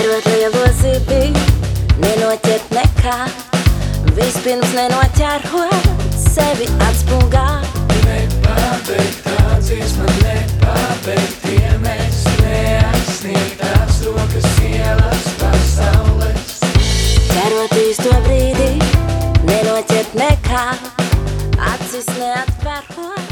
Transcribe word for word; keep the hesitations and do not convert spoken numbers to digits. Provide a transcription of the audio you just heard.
Ķerot lielo zibi, nenoķert nekā, vispirms nenoķerot sevi atspulgā. Nepabeigtā dziesma, nepabeigtie mēs, neaizsniegtās rokas ielas pasaules. Ķerot īsto brīdi, nenoķert nekā, acis neatverot